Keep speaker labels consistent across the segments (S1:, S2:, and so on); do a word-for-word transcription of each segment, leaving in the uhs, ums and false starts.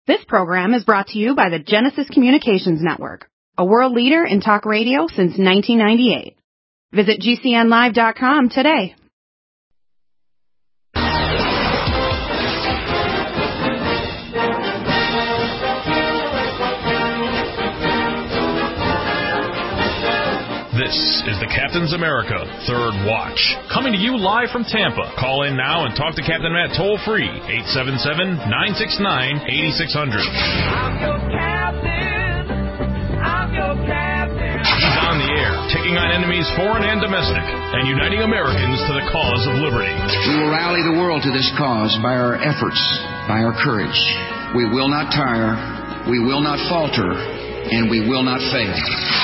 S1: This program is brought to you by the Genesis Communications Network, a world leader in talk radio since nineteen ninety-eight. Visit G C N live dot com today.
S2: This is the Captain's America Third Watch, coming to you live from Tampa. Call in now and talk to Captain Matt toll-free, eight seven seven, nine six nine, eight six zero zero.
S3: I'm your captain. I'm your captain.
S2: He's on the air, taking on enemies foreign and domestic, and uniting Americans to the cause of liberty.
S4: We will rally the world to this cause by our efforts, by our courage. We will not tire, we will not falter, and we will not fail.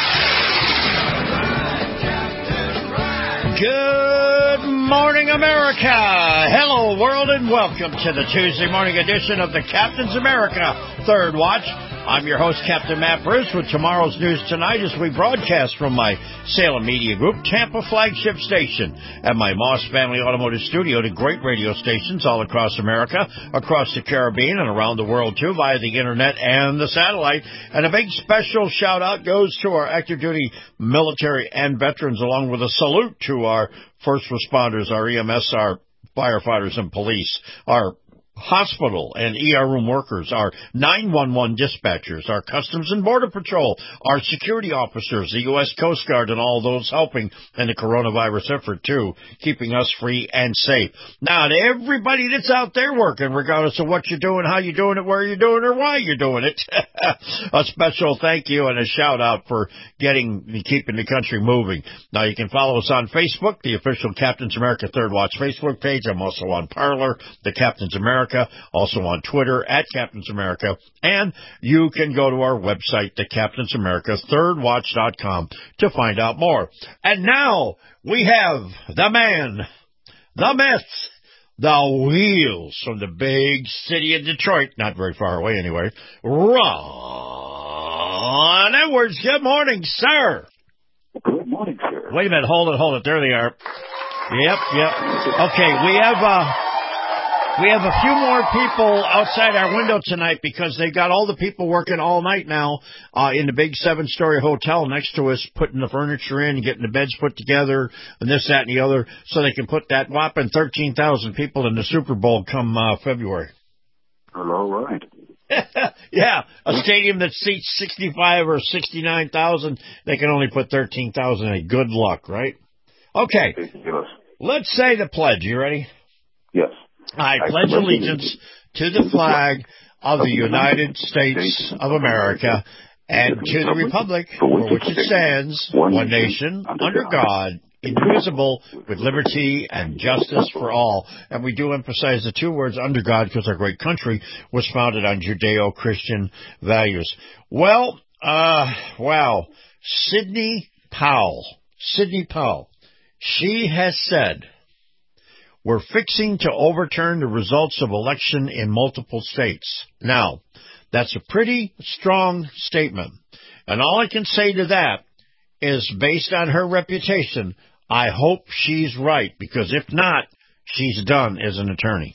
S5: Good morning, America. Hello, world, and welcome to the Tuesday morning edition of the Captain's America Third Watch. I'm your host, Captain Matt Bruce, with tomorrow's news tonight as we broadcast from my Salem Media Group Tampa flagship station and my Moss Family Automotive Studio to great radio stations all across America, across the Caribbean, and around the world, too, via the Internet and the satellite. And a big special shout-out goes to our active duty military and veterans, along with a salute to our first responders, our E M S, our firefighters and police, our hospital and E R room workers, our nine one one dispatchers, our Customs and Border Patrol, our security officers, the U S Coast Guard, and all those helping in the coronavirus effort, too, keeping us free and safe. Now, to everybody that's out there working, regardless of what you're doing, how you're doing it, where you're doing it, or why you're doing it, a special thank you and a shout-out for getting keeping the country moving. Now, you can follow us on Facebook, the official Captain's America Third Watch Facebook page. I'm also on Parler, the Captain's America, also on Twitter, at Captain's America, and you can go to our website, the Captain's America Third Watch dot com, to find out more. And now we have the man, the myth, the wheels from the big city of Detroit, not very far away anyway, Ron Edwards. Good morning, sir.
S6: Good morning, sir.
S5: Wait a minute, hold it, hold it. There they are. Yep, yep. Okay, we have uh We have a few more people outside our window tonight because they got all the people working all night now uh, in the big seven-story hotel next to us, putting the furniture in, getting the beds put together, and this, that, and the other, so they can put that whopping thirteen thousand people in the Super Bowl come uh, February.
S6: Well, all right.
S5: Yeah, a stadium that seats sixty-five or sixty-nine thousand, they can only put thirteen thousand in. Good luck, right? Okay,
S6: Ridiculous.
S5: Let's say the pledge. You ready?
S6: Yes.
S5: I pledge allegiance to the flag of the United States of America and to the republic for which it stands, one nation, under God, indivisible, with liberty and justice for all. And we do emphasize the two words under God because our great country was founded on Judeo-Christian values. Well, uh, wow. Sidney Powell, Sidney Powell, she has said, we're fixing to overturn the results of election in multiple states. Now, that's a pretty strong statement. And all I can say to that is, based on her reputation, I hope she's right, because if not, she's done as an attorney.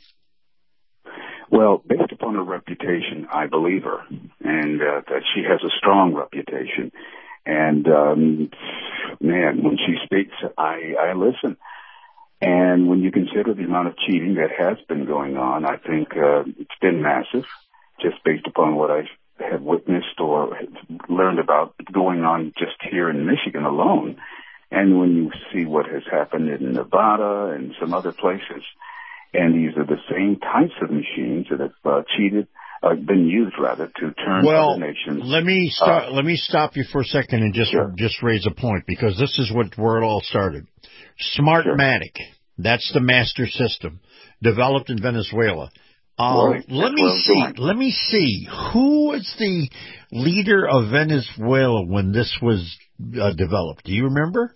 S6: Well, based upon her reputation, I believe her, and uh, that she has a strong reputation. And, um, man, when she speaks, I, I listen. And when you consider the amount of cheating that has been going on, I think uh, it's been massive, just based upon what I have witnessed or learned about going on just here in Michigan alone. And when you see what has happened in Nevada and some other places, and these are the same types of machines that have uh, cheated, uh, been used rather, to turn
S5: well,
S6: other nations.
S5: Let me start,
S6: uh,
S5: let me stop you for a second and just
S6: sure.
S5: just raise a point, because this is what where it all started. Smartmatic, sure. That's the master system developed in Venezuela. Uh,
S6: right.
S5: Let me
S6: well
S5: see.
S6: done.
S5: Let me see. Who was the leader of Venezuela when this was uh, developed? Do you remember?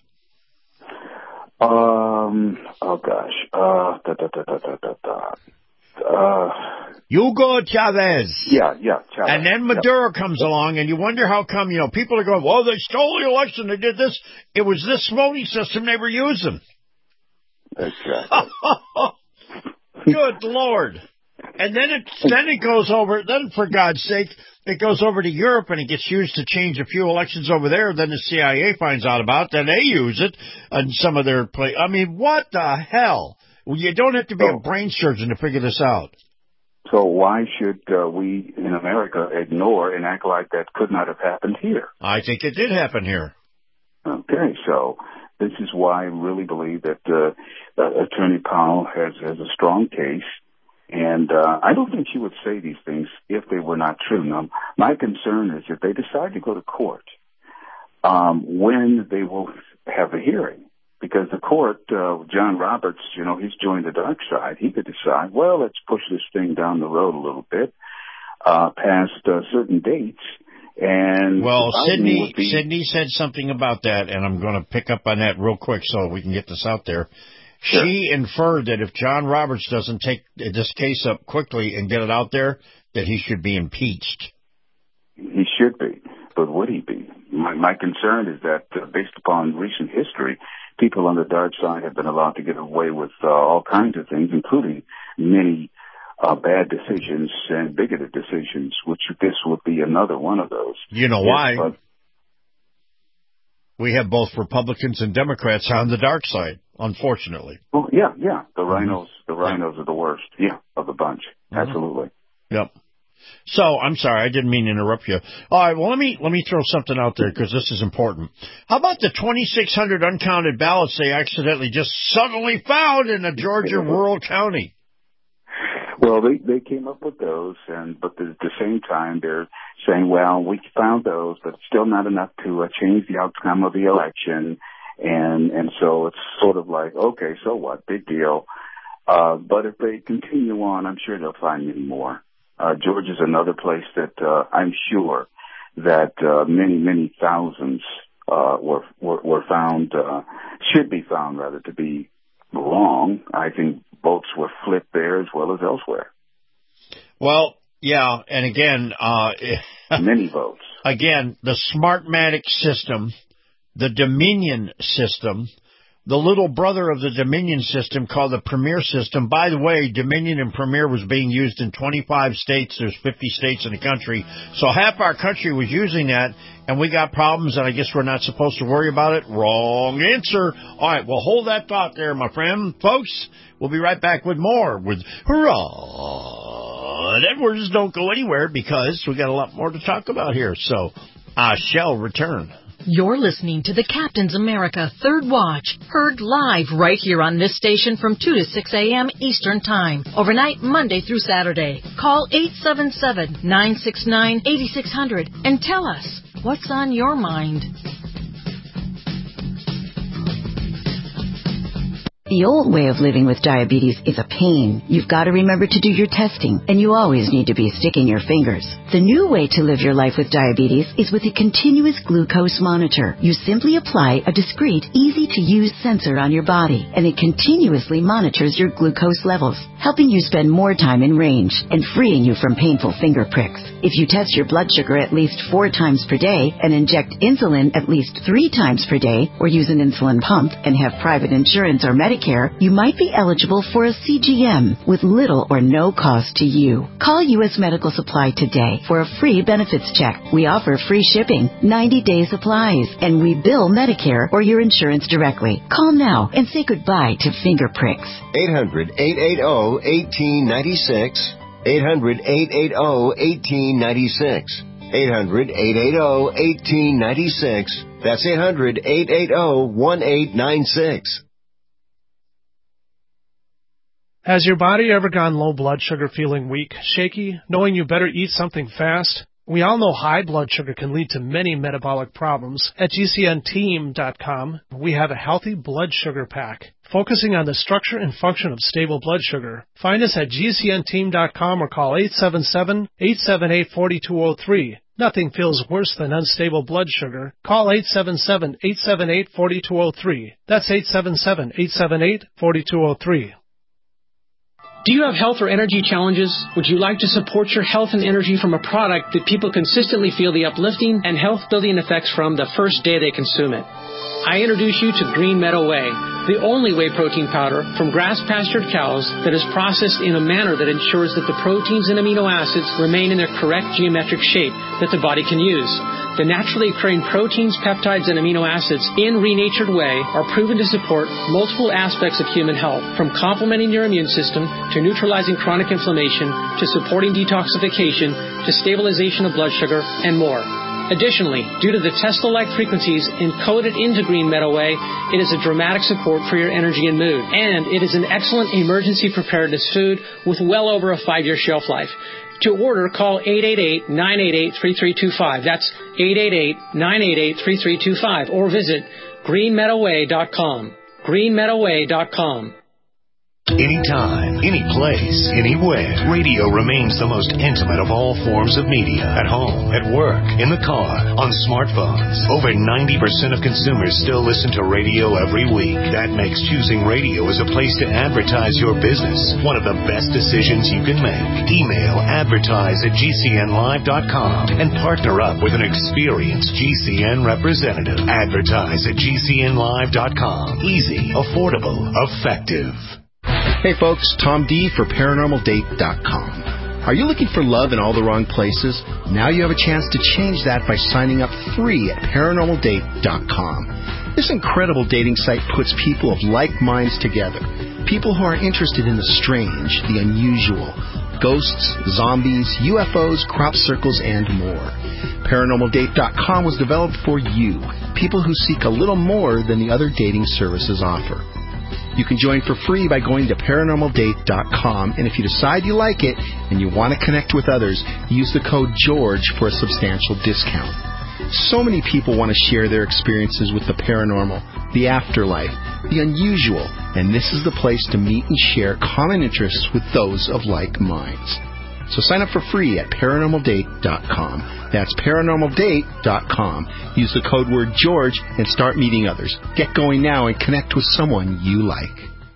S6: Um. Oh gosh. Uh. Da, da, da, da, da, da, da. Uh.
S5: Hugo Chavez.
S6: Yeah. Yeah. Chavez.
S5: And then Maduro
S6: yep.
S5: comes along, and you wonder how come, you know, people are going, well, they stole the election, they did this. It was this voting system they were using.
S6: Exactly.
S5: Good Lord. And then it then it goes over. Then, for God's sake, it goes over to Europe and it gets used to change a few elections over there. Then the C I A finds out about it. Then they use it in some of their play. I mean, what the hell? Well, you don't have to be
S6: so,
S5: a brain surgeon to figure this out.
S6: So why should uh, we in America ignore and act like that could not have happened here?
S5: I think it did happen here.
S6: Okay, so this is why I really believe that uh, uh, Attorney Powell has, has a strong case. And uh, I don't think she would say these things if they were not true. Now, my concern is if they decide to go to court, um, when they will have a hearing. Because the court, uh, John Roberts, you know, he's joined the dark side. He could decide, well, let's push this thing down the road a little bit, uh, past uh, certain dates. And
S5: well, Sydney,
S6: be...
S5: Sydney said something about that, and I'm going to pick up on that real quick so we can get this out there.
S6: Sure.
S5: She inferred that if John Roberts doesn't take this case up quickly and get it out there, that he should be impeached.
S6: He should be, but would he be? My, my concern is that uh, based upon recent history, people on the dark side have been allowed to get away with uh, all kinds of things, including many uh, bad decisions and bigoted decisions, which this would be another one of those.
S5: You know
S6: yes,
S5: why?
S6: But...
S5: We have both Republicans and Democrats on the dark side, unfortunately.
S6: Well, yeah, yeah. The
S5: Mm-hmm.
S6: rhinos, the rhinos are the worst, yeah, of the bunch.
S5: Mm-hmm.
S6: Absolutely.
S5: Yep. So, I'm sorry, I didn't mean to interrupt you. All right, well, let me let me throw something out there because this is important. How about the twenty-six hundred uncounted ballots they accidentally just suddenly found in a Georgia rural county?
S6: Well, they they came up with those, and but at the same time, they're saying, well, we found those, but it's still not enough to uh, change the outcome of the election, and and so it's sort of like, okay, so what? Big deal. Uh, but if they continue on, I'm sure they'll find many more. Uh, Georgia's another place that uh, I'm sure that uh, many, many thousands uh, were, were were found, uh, should be found rather, to be wrong. I think votes were flipped there as well as elsewhere.
S5: Well, yeah, and again, uh,
S6: many votes.
S5: Again, the Smartmatic system, the Dominion system, the little brother of the Dominion system called the Premier system. By the way, Dominion and Premier was being used in twenty-five states. There's fifty states in the country. So half our country was using that, and we got problems, and I guess we're not supposed to worry about it. Wrong answer. All right, well, hold that thought there, my friend. Folks, we'll be right back with more with Rod Edwards. Don't go anywhere because we got a lot more to talk about here. So I shall return.
S7: You're listening to the Captain's America Third Watch, heard live right here on this station from two to six a.m. Eastern Time, overnight Monday through Saturday. Call eight seven seven, nine six nine, eight six zero zero and tell us what's on your mind.
S8: The old way of living with diabetes is a pain. You've got to remember to do your testing, and you always need to be sticking your fingers. The new way to live your life with diabetes is with a continuous glucose monitor. You simply apply a discreet, easy-to-use sensor on your body, and it continuously monitors your glucose levels, helping you spend more time in range and freeing you from painful finger pricks. If you test your blood sugar at least four times per day and inject insulin at least three times per day, or use an insulin pump and have private insurance or Medicare, you might be eligible for a C G M with little or no cost to you. Call U S Medical Supply today for a free benefits check. We offer free shipping, ninety-day supplies, and we bill Medicare or your insurance directly. Call now and say goodbye to finger pricks.
S9: eight hundred, eight eight zero, one eight nine six. eight hundred, eight eight zero, one eight nine six. eight hundred, eight eight zero, one eight nine six. That's eight hundred, eight eight zero, one eight nine six.
S10: Has your body ever gone low blood sugar, feeling weak, shaky, knowing you better eat something fast? We all know high blood sugar can lead to many metabolic problems. At G C N team dot com, we have a healthy blood sugar pack, focusing on the structure and function of stable blood sugar. Find us at G C N team dot com or call eight seven seven, eight seven eight, four two zero three. Nothing feels worse than unstable blood sugar. Call eight seven seven, eight seven eight, four two zero three. That's eight seven seven, eight seven eight, four two zero three.
S11: Do you have health or energy challenges? Would you like to support your health and energy from a product that people consistently feel the uplifting and health-building effects from the first day they consume it? I introduce you to Green Meadow Whey, the only whey protein powder from grass-pastured cows that is processed in a manner that ensures that the proteins and amino acids remain in their correct geometric shape that the body can use. The naturally occurring proteins, peptides, and amino acids in renatured whey are proven to support multiple aspects of human health, from complementing your immune system to neutralizing chronic inflammation to supporting detoxification to stabilization of blood sugar and more. Additionally, due to the Tesla-like frequencies encoded into Green Meadow Whey, it is a dramatic support for your energy and mood. And it is an excellent emergency preparedness food with well over a five-year shelf life. To order, call eight eight eight, nine eight eight, three three two five. That's eight eight eight, nine eight eight, three three two five. Or visit green meadow way dot com. green meadow way dot com.
S12: Anytime, any place, anywhere, radio remains the most intimate of all forms of media. At home, at work, in the car, on smartphones. Over ninety percent of consumers still listen to radio every week. That makes choosing radio as a place to advertise your business one of the best decisions you can make. Email advertise at g c n live dot com and partner up with an experienced G C N representative. Advertise at g c n live dot com. Easy, affordable, effective.
S13: Hey folks, Tom D for paranormal date dot com. Are you looking for love in all the wrong places? Now you have a chance to change that by signing up free at paranormal date dot com. This incredible dating site puts people of like minds together. People who are interested in the strange, the unusual, ghosts, zombies, U F Os, crop circles, and more. paranormal date dot com was developed for you, people who seek a little more than the other dating services offer. You can join for free by going to paranormal date dot com, and if you decide you like it and you want to connect with others, use the code GEORGE for a substantial discount. So many people want to share their experiences with the paranormal, the afterlife, the unusual, and this is the place to meet and share common interests with those of like minds. So sign up for free at paranormal date dot com. That's paranormal date dot com. Use the code word George and start meeting others. Get going now and connect with someone you like.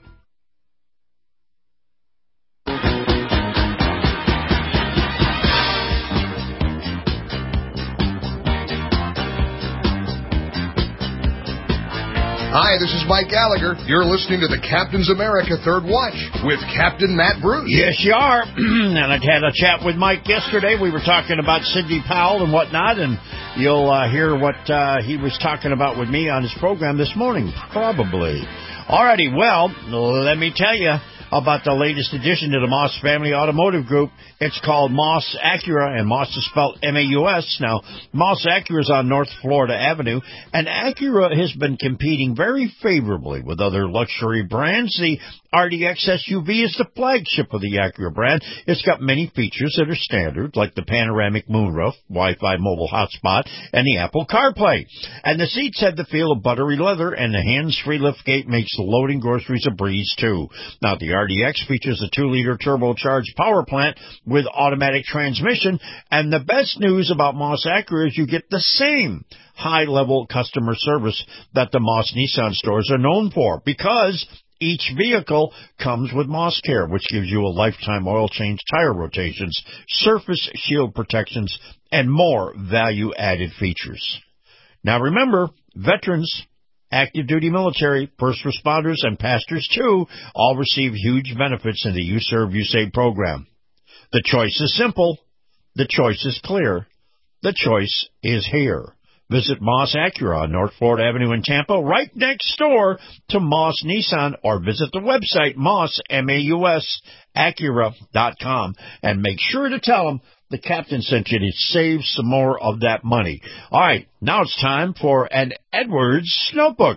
S14: Hi, this is Mike Gallagher. You're listening to the Captain's America Third Watch with Captain Matt Bruce.
S5: Yes, you are. And I had a chat with Mike yesterday. We were talking about Sidney Powell and whatnot, and you'll uh, hear what uh, he was talking about with me on his program this morning, probably. Alrighty, well, let me tell you about the latest addition to the Moss Family Automotive Group. It's called Moss Acura, and Moss is spelled M A U S. Now, Moss Acura is on North Florida Avenue, and Acura has been competing very favorably with other luxury brands. The R D X S U V is the flagship of the Acura brand. It's got many features that are standard, like the panoramic moonroof, Wi-Fi mobile hotspot, and the Apple CarPlay. And the seats have the feel of buttery leather, and the hands-free liftgate makes loading groceries a breeze, too. Now, the R D X features a two-liter turbocharged power plant with automatic transmission, and the best news about Moss Acura is you get the same high-level customer service that the Moss Nissan stores are known for, because each vehicle comes with Moss Care, which gives you a lifetime oil change, tire rotations, surface shield protections, and more value-added features. Now remember, veterans, active duty military, first responders, and pastors, too, all receive huge benefits in the You Serve, You Save program. The choice is simple. The choice is clear. The choice is here. Visit Moss Acura on North Florida Avenue in Tampa, right next door to Moss Nissan, or visit the website Moss, M A U S, Acura dot com, and make sure to tell them the captain sent you to save some more of that money. All right, now it's time for an Edwards Notebook.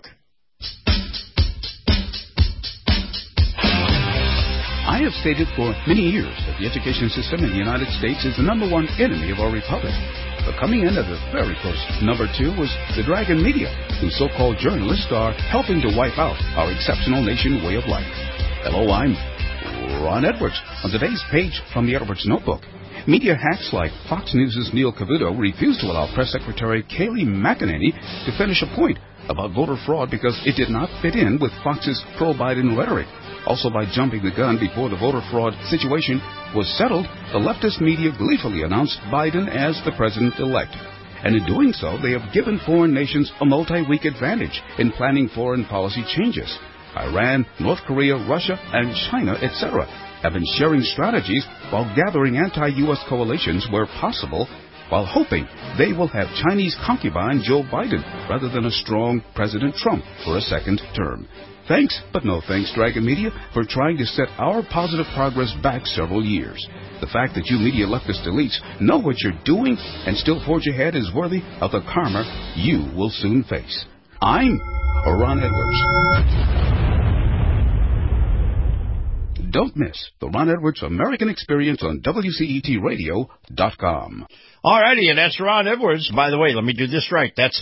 S15: I have stated for many years that the education system in the United States is the number one enemy of our republic. But coming in at a very close number two was the Dragon Media, whose so-called journalists are helping to wipe out our exceptional nation way of life. Hello, I'm Ron Edwards. On today's page from the Edwards Notebook, media hacks like Fox News' Neil Cavuto refused to allow Press Secretary Kayleigh McEnany to finish a point about voter fraud because it did not fit in with Fox's pro-Biden rhetoric. Also, by jumping the gun before the voter fraud situation was settled, the leftist media gleefully announced Biden as the president-elect. And in doing so, they have given foreign nations a multi-week advantage in planning foreign policy changes. Iran, North Korea, Russia, and China, et cetera, have been sharing strategies while gathering anti-U S coalitions where possible, while hoping they will have Chinese concubine Joe Biden rather than a strong President Trump for a second term. Thanks, but no thanks, Dragon Media, for trying to set our positive progress back several years. The fact that you media leftist elites know what you're doing and still forge ahead is worthy of the karma you will soon face. I'm Ron Edwards. Don't miss the Ron Edwards American Experience on W C E T radio dot com.
S5: All righty, and that's Ron Edwards. By the way, let me do this right. That's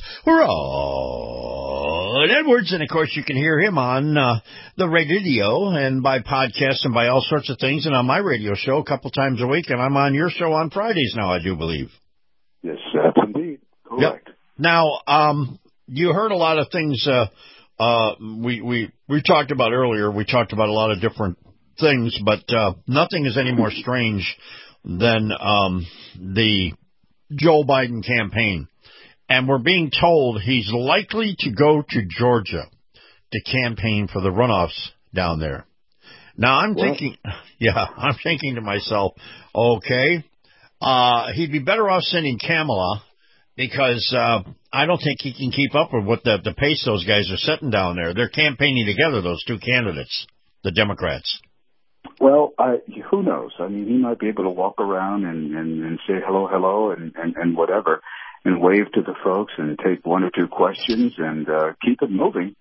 S5: Ron Edwards, and of course you can hear him on uh, the radio and by podcast and by all sorts of things, and on my radio show a couple times a week, and I'm on your show on Fridays now, I do believe.
S6: Yes, that's indeed correct.
S5: Yep. Now, um, you heard a lot of things uh, uh, we, we, we talked about earlier. We talked about a lot of different things, but uh, nothing is any more strange than um, the Joe Biden campaign. And we're being told he's likely to go to Georgia to campaign for the runoffs down there. Now, I'm what? thinking, yeah, I'm thinking to myself, okay, uh, he'd be better off sending Kamala because uh, I don't think he can keep up with what the, the pace those guys are setting down there. They're campaigning together, those two candidates, the Democrats.
S6: Well, I, who knows? I mean, he might be able to walk around and, and, and say hello, hello, and, and, and whatever, and wave to the folks and take one or two questions and uh, keep it moving.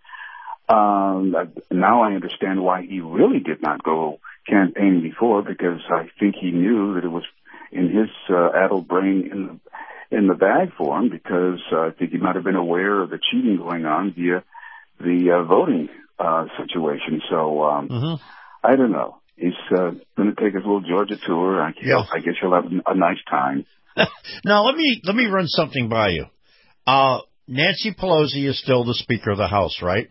S6: Um, now I understand why he really did not go campaigning before, because I think he knew that it was in his uh, addled brain in the, in the bag for him, because uh, I think he might have been aware of the cheating going on via the uh, voting uh, situation. So um, mm-hmm. I don't know. He's uh, going to take his little Georgia tour. I, yeah. I guess he'll have a nice time.
S5: Now, let me let me run something by you. Uh, Nancy Pelosi is still the Speaker of the House, right?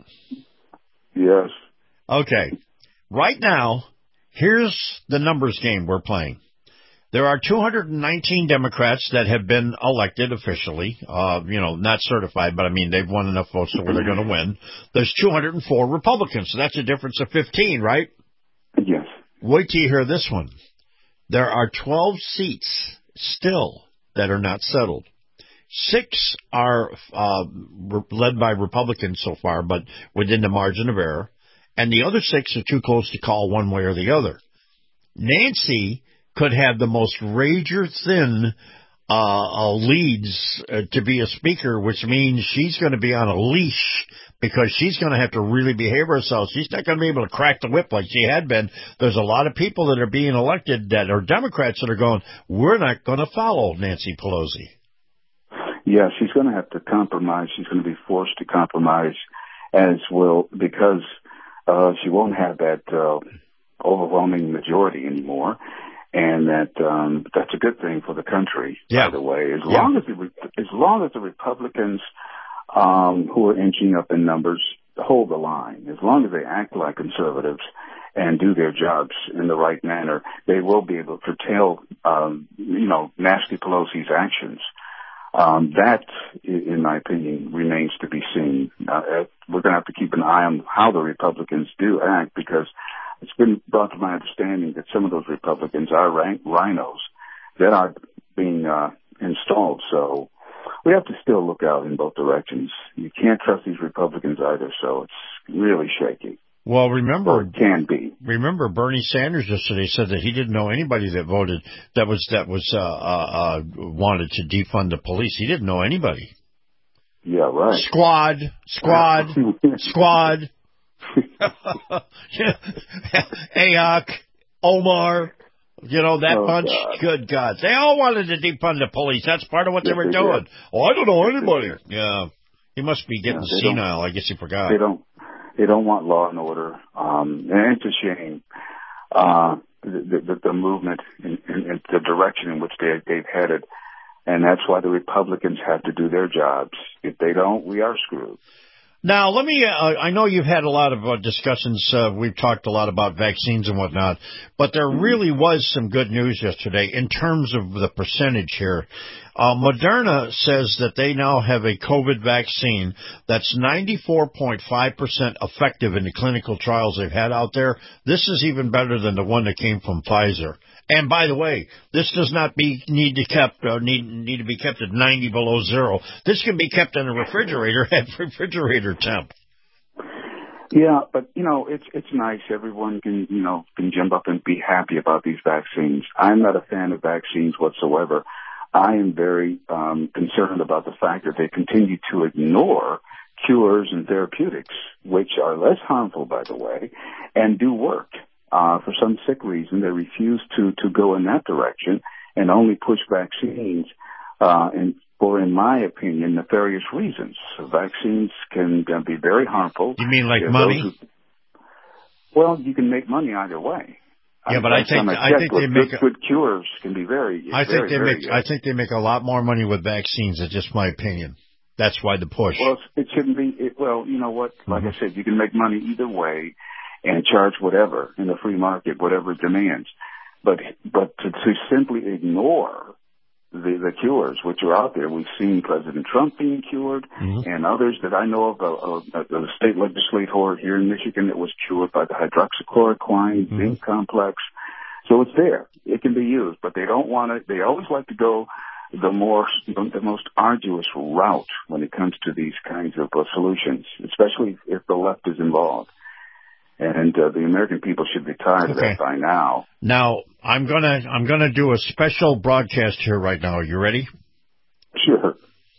S6: Yes.
S5: Okay. Right now, here's the numbers game we're playing. There are two hundred nineteen Democrats that have been elected officially, uh, you know, not certified, but I mean, they've won enough votes so where they're going to win. There's two hundred four Republicans, so that's a difference of fifteen, right?
S6: Yes.
S5: Wait till you hear this one. There are twelve seats still that are not settled. Six are uh, re- led by Republicans so far, but within the margin of error. And the other six are too close to call one way or the other. Nancy could have the most razor-thin uh, uh, leads uh, to be a speaker, which means she's going to be on a leash because she's going to have to really behave herself. She's not going to be able to crack the whip like she had been. There's a lot of people that are being elected that are Democrats that are going, we're not going to follow Nancy Pelosi.
S6: Yeah, she's going to have to compromise. She's going to be forced to compromise, as will, because uh, she won't have that uh, overwhelming majority anymore. And that um, that's a good thing for the country, yeah. by the way. As yeah. long as the as long as the Republicans um, who are inching up in numbers hold the line, as long as they act like conservatives and do their jobs in the right manner, they will be able to curtail, um, you know, Nancy Pelosi's actions. Um, that, in my opinion, remains to be seen. Uh, we're going to have to keep an eye on how the Republicans do act, because it's been brought to my understanding that some of those Republicans are rank rhinos that are being uh, installed. So we have to still look out in both directions. You can't trust these Republicans either, so it's really shaky.
S5: Well, remember,
S6: or it can be.
S5: Remember, Bernie Sanders yesterday said that he didn't know anybody that voted that was that was uh, uh, uh, wanted to defund the police. He didn't know anybody.
S6: Yeah, right.
S5: Squad, squad, squad. A O C, Omar, you know, that oh, bunch. God. Good God. They all wanted to defund the police. That's part of what yes, they were they doing. Did. Oh, I don't know anybody. Yeah. He must be getting yeah, senile. I guess he forgot.
S6: They don't. They don't want law and order. Um, and it's a shame. Uh, the, the, the movement in, in, in the direction in which they, they've headed. And that's why the Republicans have to do their jobs. If they don't, we are screwed.
S5: Now, let me, uh, I know you've had a lot of uh, discussions. Uh, we've talked a lot about vaccines and whatnot, but there really was some good news yesterday in terms of the percentage here. Uh, Moderna says that they now have a COVID vaccine that's ninety-four point five percent effective in the clinical trials they've had out there. This is even better than the one that came from Pfizer. And by the way, this does not be need to kept uh, need need to be kept at ninety below zero. This can be kept in a refrigerator at refrigerator temp.
S6: Yeah, but you know, it's it's nice. Everyone can you know can jump up and be happy about these vaccines. I'm not a fan of vaccines whatsoever. I am very um, concerned about the fact that they continue to ignore cures and therapeutics, which are less harmful, by the way, and do work. Uh, for some sick reason, they refuse to, to go in that direction and only push vaccines uh, and for, in my opinion, nefarious reasons. So vaccines can, can be very harmful.
S5: You mean like money?
S6: Who, well, you can make money either way.
S5: Yeah, but I think I think they make
S6: good, good cures can be very.
S5: I think
S6: very,
S5: they
S6: very
S5: make
S6: good.
S5: I think they make a lot more money with vaccines. That's just my opinion. That's why the push.
S6: Well, it shouldn't be. It, well, you know what? Like
S5: Mm-hmm.
S6: I said, you can make money either way, and charge whatever in the free market, whatever it demands. But but to, to simply ignore the the cures which are out there, we've seen President Trump being cured,
S5: mm-hmm. and
S6: others that I know of. A, a, a state legislator here in Michigan that was cured by the hydroxychloroquine
S5: mm-hmm.
S6: zinc complex. So it's there. It can be used, but they don't want to. They always like to go the more, the most arduous route when it comes to these kinds of uh, solutions, especially if the left is involved. And uh, the American people should be tired
S5: okay.
S6: of that by now.
S5: Now I'm gonna I'm gonna do a special broadcast here right now. Are you ready?
S6: Sure.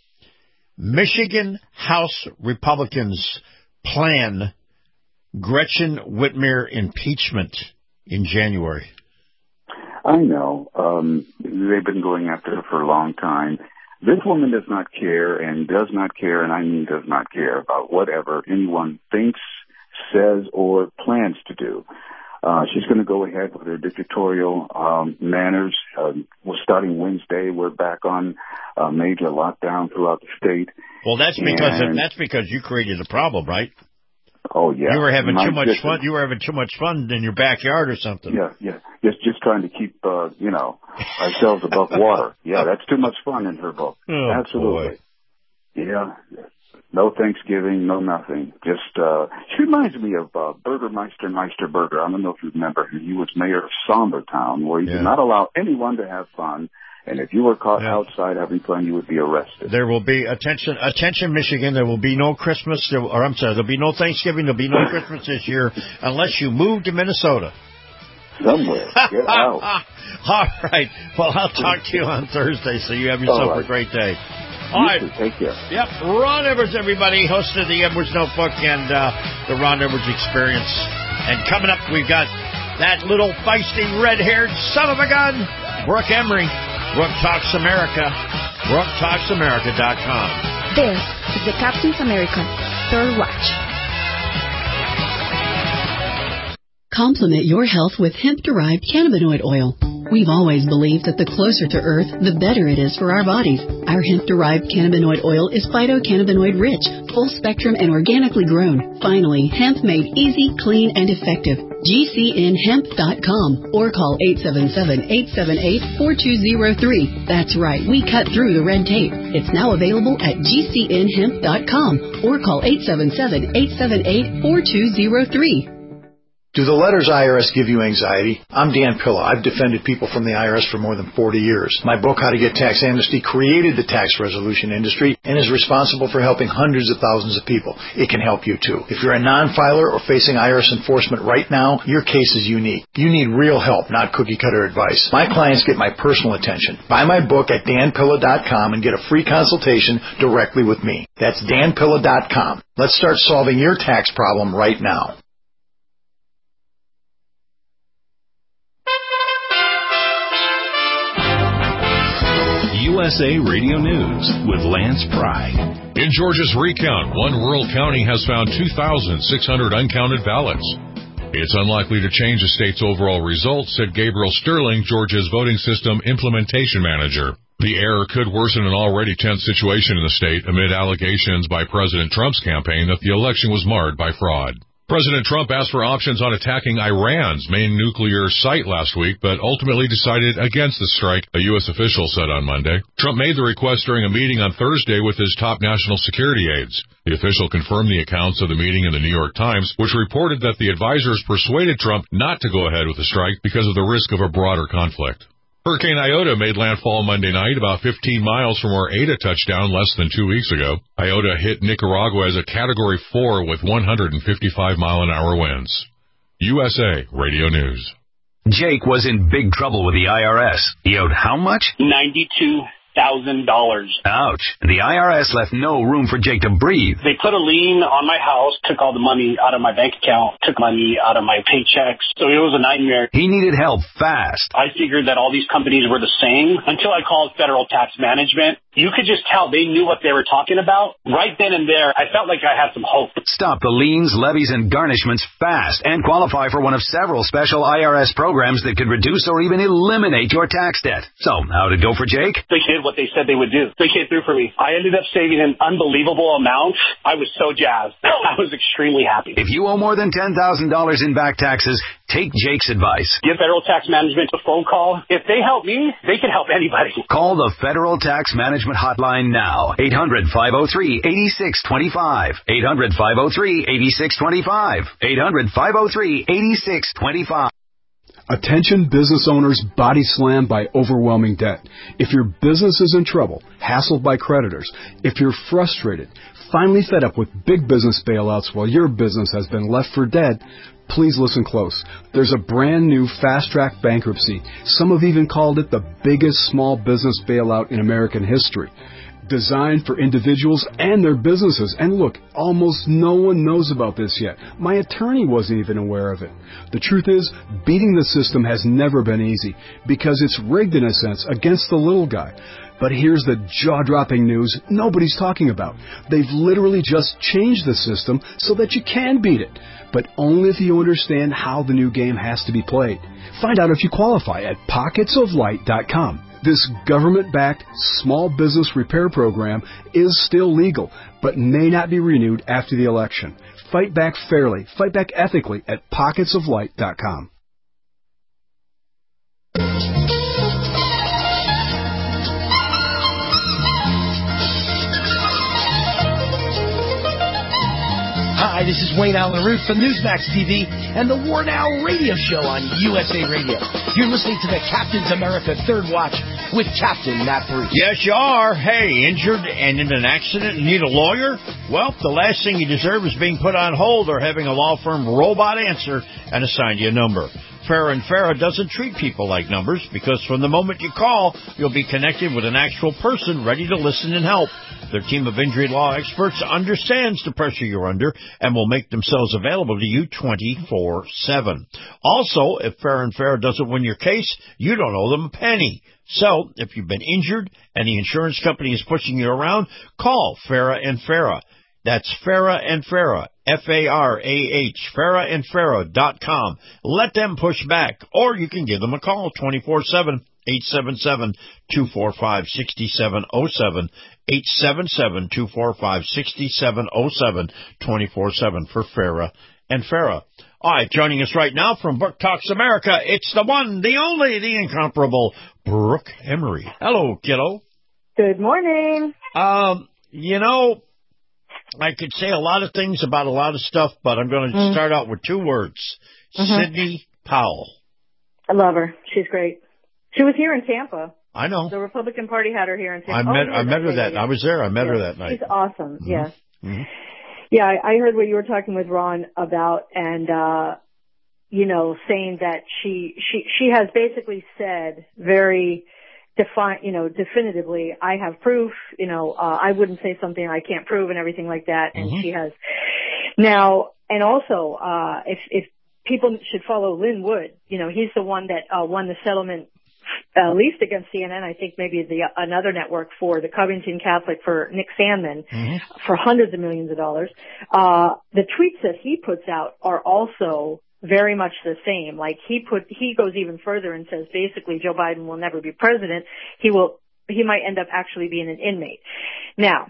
S5: Michigan House Republicans plan Gretchen Whitmer impeachment in January.
S6: I know. Um, they've been going after her for a long time. This woman does not care and does not care, and I mean does not care about whatever anyone thinks, says, or plans to do. Uh, she's going to go ahead with her dictatorial um, manners. Uh, we're starting Wednesday. We're back on uh, major lockdown throughout the state.
S5: Well, that's because
S6: and,
S5: that's because you created a problem, right?
S6: Oh yeah,
S5: you were having
S6: My
S5: too much
S6: goodness.
S5: fun. You were having too much fun in your backyard or something.
S6: Yeah, yeah. Just just trying to keep uh, you know ourselves above water. Yeah, that's too much fun in her book.
S5: Oh,
S6: absolutely.
S5: Boy.
S6: Yeah. No Thanksgiving, no nothing. Just uh she reminds me of uh, Burgermeister Meister Burger. I don't know if you remember him. He was mayor of Sombertown, where he
S5: yeah.
S6: did not allow anyone to have fun. And if you were caught
S5: yeah.
S6: outside having fun, you would be arrested.
S5: There will be, attention, attention, Michigan, there will be no Christmas, there, or I'm sorry, there'll be no Thanksgiving, there'll be no Christmas this year unless you move to Minnesota.
S6: Somewhere. Get out.
S5: All right. Well, I'll talk to you on Thursday, so you have yourself
S6: right.
S5: a great day.
S6: You
S5: All right.
S6: too. Take care.
S5: Yep. Ron Edwards, everybody, host of the Edwards Notebook and uh, the Ron Edwards Experience. And coming up, we've got that little feisty red-haired son of a gun, Brooke Emery. Brooke Talks America. Brooke Talks America dot com.
S16: This is the Captain's America Third Watch.
S17: Complement your health with hemp-derived cannabinoid oil. We've always believed that the closer to Earth, the better it is for our bodies. Our hemp-derived cannabinoid oil is phytocannabinoid-rich, full-spectrum, and organically grown. Finally, hemp made easy, clean, and effective. G C N hemp dot com or call eight seven seven, eight seven eight, four two zero three. That's right, we cut through the red tape. It's now available at G C N hemp dot com or call eight seven seven, eight seven eight, four two zero three.
S18: Do the letters I R S give you anxiety? I'm Dan Pilla. I've defended people from the I R S for more than forty years. My book, How to Get Tax Amnesty, created the tax resolution industry and is responsible for helping hundreds of thousands of people. It can help you too. If you're a non-filer or facing I R S enforcement right now, your case is unique. You need real help, not cookie-cutter advice. My clients get my personal attention. Buy my book at Dan Pilla dot com and get a free consultation directly with me. That's Dan Pilla dot com. Let's start solving your tax problem right now.
S2: U S A Radio News with Lance Pry. In Georgia's recount, one rural county has found two thousand six hundred uncounted ballots. It's unlikely to change the state's overall results, said Gabriel Sterling, Georgia's voting system implementation manager. The error could worsen an already tense situation in the state amid allegations by President Trump's campaign that the election was marred by fraud. President Trump asked for options on attacking Iran's main nuclear site last week, but ultimately decided against the strike, a U S official said on Monday. Trump made the request during a meeting on Thursday with his top national security aides. The official confirmed the accounts of the meeting in the New York Times, which reported that the advisors persuaded Trump not to go ahead with the strike because of the risk of a broader conflict. Hurricane Iota made landfall Monday night about fifteen miles from where Eta touched down less than two weeks ago. Iota hit Nicaragua as a Category four with one hundred fifty-five mile an hour winds. U S A Radio News.
S19: Jake was in big trouble with the I R S. He owed how much?
S20: ninety-two thousand dollars.
S19: Ouch. The I R S left no room for Jake to breathe.
S20: They put a lien on my house, took all the money out of my bank account, took money out of my paychecks. So it was a nightmare.
S19: He needed help fast.
S20: I figured that all these companies were the same until I called Federal Tax Management. You could just tell they knew what they were talking about. Right then and there, I felt like I had some hope.
S19: Stop the liens, levies, and garnishments fast and qualify for one of several special I R S programs that could reduce or even eliminate your tax debt. So, how'd it go for Jake?
S20: They did what they said they would do. They came through for me. I ended up saving an unbelievable amount. I was so jazzed. I was extremely happy.
S19: If you owe more than ten thousand dollars in back taxes, take Jake's advice.
S20: Give Federal Tax Management a phone call. If they help me, they can help anybody.
S19: Call the Federal Tax Management hotline now. eight hundred, five oh three, eight six two five. eight hundred, five oh three, eight six two five. eight hundred, five oh three, eight six two five.
S21: Attention business owners body slammed by overwhelming debt. If your business is in trouble, hassled by creditors, if you're frustrated, finally fed up with big business bailouts while your business has been left for dead, please listen close. There's a brand new fast-track bankruptcy. Some have even called it the biggest small business bailout in American history. Designed for individuals and their businesses. And look, almost no one knows about this yet. My attorney wasn't even aware of it. The truth is, beating the system has never been easy because it's rigged in a sense against the little guy. But here's the jaw-dropping news nobody's talking about. They've literally just changed the system so that you can beat it, but only if you understand how the new game has to be played. Find out if you qualify at pockets of light dot com. This government-backed small business repair program is still legal, but may not be renewed after the election. Fight back fairly, fight back ethically at pockets of light dot com.
S22: Hi, this is Wayne Allen Root from Newsmax T V and the War Now radio show on U S A Radio. You're listening to the Captain's America Third Watch with Captain Matt Bruce.
S5: Yes, you are. Hey, injured and in an accident and need a lawyer? Well, the last thing you deserve is being put on hold or having a law firm robot answer and assign you a number. Farah and Farah doesn't treat people like numbers because from the moment you call, you'll be connected with an actual person ready to listen and help. Their team of injury law experts understands the pressure you're under and will make themselves available to you twenty-four seven. Also, if Farah and Farah doesn't win your case, you don't owe them a penny. So, if you've been injured and the insurance company is pushing you around, call Farah and Farah. That's Farah and Farah, F A R A H, farah and farah dot com. Let them push back, or you can give them a call, twenty-four seven, eight seven seven, two four five, six seven zero seven, eight seven seven, two four five, six seven zero seven, twenty-four seven for Farah and Farah. All right, joining us right now from Book Talks America, it's the one, the only, the incomparable Brooke Emery. Hello, kiddo.
S23: Good morning.
S5: Um, you know, I could say a lot of things about a lot of stuff, but I'm going to mm. start out with two words. Mm-hmm. Sidney Powell.
S23: I love her. She's great. She was here in Tampa.
S5: I know.
S23: The Republican Party had her here in Tampa.
S5: I met,
S23: oh,
S5: I met her that.
S23: Yeah.
S5: I was there. I met
S23: yeah.
S5: her that night.
S23: She's awesome.
S5: Mm-hmm.
S23: Yes.
S5: Mm-hmm.
S23: Yeah, I, I heard what you were talking with Ron about, and uh, you know, saying that she she she has basically said very define, you know, definitively, I have proof. You know, uh, I wouldn't say something I can't prove, and everything like that. And
S5: mm-hmm.
S23: she has now, and also, uh, if if people should follow Lynn Wood, you know, he's the one that uh, won the settlement. At uh, least against C N N, I think maybe the uh, another network for the Covington Catholic for Nick Sandman
S5: mm-hmm.
S23: for hundreds of millions of dollars. Uh, the tweets that he puts out are also very much the same. Like he put, he goes even further and says basically Joe Biden will never be president. He will he might end up actually being an inmate. Now,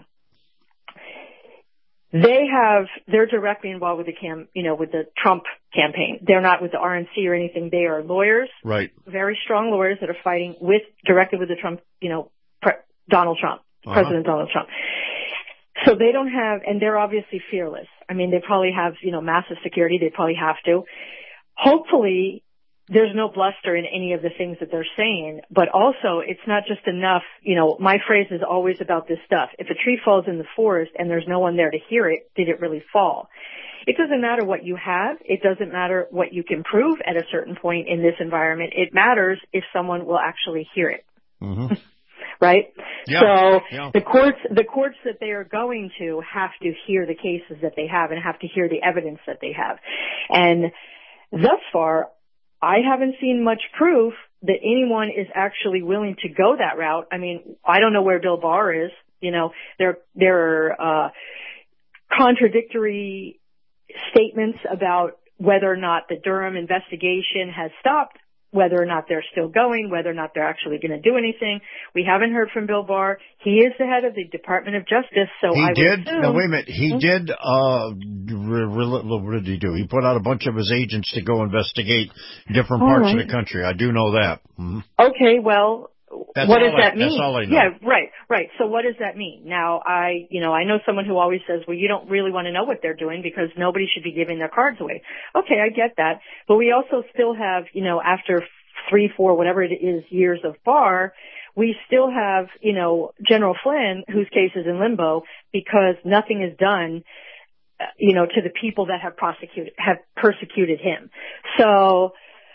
S23: they have, they're directly involved with the cam, you know, with the Trump campaign. They're not with the R N C or anything. They are lawyers.
S5: Right.
S23: Very strong lawyers that are fighting with, directly with the Trump, you know, pre- Donald Trump, uh-huh. President Donald Trump. So they don't have, and they're obviously fearless. I mean, they probably have, you know, massive security. They probably have to. Hopefully, there's no bluster in any of the things that they're saying, but also it's not just enough, you know, my phrase is always about this stuff. If a tree falls in the forest and there's no one there to hear it, did it really fall? It doesn't matter what you have. It doesn't matter what you can prove at a certain point in this environment. It matters if someone will actually hear it.
S5: Mm-hmm.
S23: Right?
S5: Yeah.
S23: So
S5: yeah.
S23: the courts, the courts that they are going to have to hear the cases that they have and have to hear the evidence that they have. And thus far, I haven't seen much proof that anyone is actually willing to go that route. I mean, I don't know where Bill Barr is. You know, there, there are, uh, contradictory statements about whether or not the Durham investigation has stopped, whether or not they're still going, whether or not they're actually going to do anything. We haven't heard from Bill Barr. He is the head of the Department of Justice, so
S5: he
S23: I would
S5: did.
S23: assume,
S5: No, wait a minute. He
S23: hmm?
S5: did. Uh, re- re- what did he do? He put out a bunch of his agents to go investigate different
S23: All
S5: parts
S23: right.
S5: of the country. I do know that. Mm-hmm.
S23: Okay, well,
S5: That's
S23: what
S5: all
S23: does
S5: I,
S23: that mean?
S5: That's all I know.
S23: Yeah, right, right. So what does that mean? Now, I, you know, I know someone who always says, well, you don't really want to know what they're doing because nobody should be giving their cards away. Okay, I get that. But we also still have, you know, after three, four, whatever it is years of Barr, we still have, you know, General Flynn, whose case is in limbo because nothing is done, uh, you know, to the people that have prosecuted, have persecuted him. So,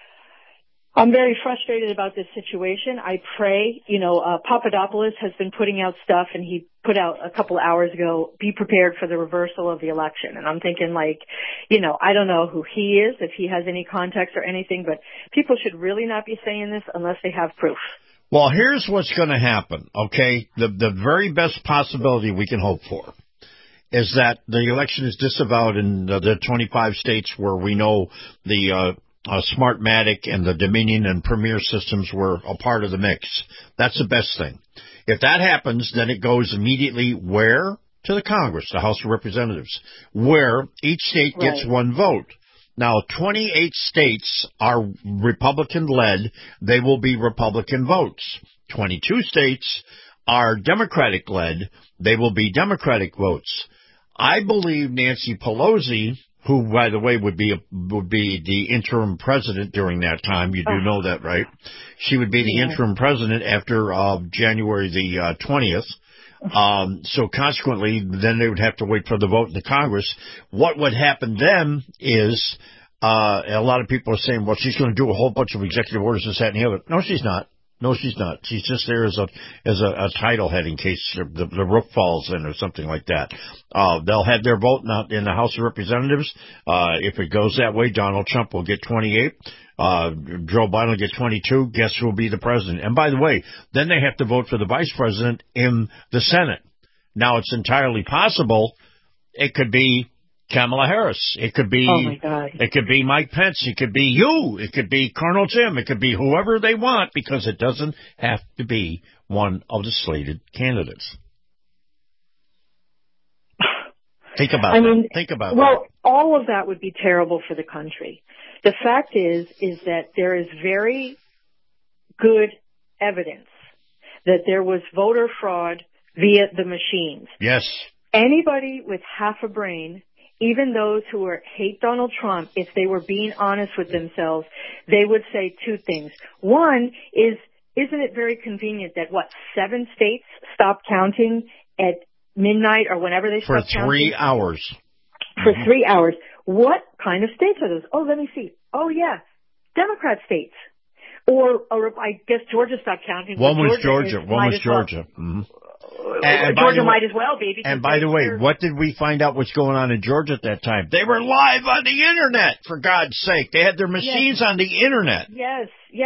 S23: I'm very frustrated about this situation. I pray, you know, uh, Papadopoulos has been putting out stuff and he put out a couple of hours ago, be prepared for the reversal of the election. And I'm thinking like, you know, I don't know who he is, if he has any context or anything, but people should really not be saying this unless they have proof.
S5: Well, here's what's going to happen, okay? The, the very best possibility we can hope for is that the election is disavowed in the, the twenty-five states where we know the, uh, Uh, Smartmatic and the Dominion and Premier systems were a part of the mix. That's the best thing. If that happens, then it goes immediately where? To the Congress, the House of Representatives, where each state
S23: Right.
S5: gets one vote. Now, twenty-eight states are Republican-led. They will be Republican votes. twenty-two states are Democratic-led. They will be Democratic votes. I believe Nancy Pelosi, who, by the way, would be a, would be the interim president during that time. You do oh. know that, right? She would be the yeah. interim president after uh, January the uh, twentieth. Um, so consequently, then they would have to wait for the vote in the Congress. What would happen then is uh, a lot of people are saying, well, she's going to do a whole bunch of executive orders, this, that, and the other. No, she's not. No, she's not. She's just there as a as a, a title head in case the, the roof falls in or something like that. Uh, they'll have their vote in, in the House of Representatives. Uh, if it goes that way, Donald Trump will get twenty-eight. Uh, Joe Biden will get twenty-two. Guess who will be the president? And by the way, then they have to vote for the vice president in the Senate. Now, it's entirely possible it could be Kamala Harris. It could be,
S23: oh my God.
S5: It could be Mike Pence. It could be you. It could be Colonel Jim. It could be whoever they want because it doesn't have to be one of the slated candidates. Think about
S23: I
S5: that.
S23: mean,
S5: Think about
S23: well,
S5: that.
S23: Well, all of that would be terrible for the country. The fact is, is that there is very good evidence that there was voter fraud via the machines.
S5: Yes.
S23: Anybody with half a brain, even those who are, hate Donald Trump, if they were being honest with themselves, they would say two things. One is, isn't it very convenient that, what, seven states stopped counting at midnight or whenever they stopped counting?
S5: For three hours.
S23: For mm-hmm. three hours. What kind of states are those? Oh, let me see. Oh, yeah. Democrat states. Or, or I guess Georgia stopped counting.
S5: One was
S23: Georgia.
S5: Georgia. One was Georgia.
S23: Well.
S5: Mm-hmm.
S23: And, Georgia might as well be.
S5: And by the way, what did we find out was going on in Georgia at that time? They were live on the Internet, for God's sake. They had their machines
S23: yes.
S5: on the Internet.
S23: Yes, yes.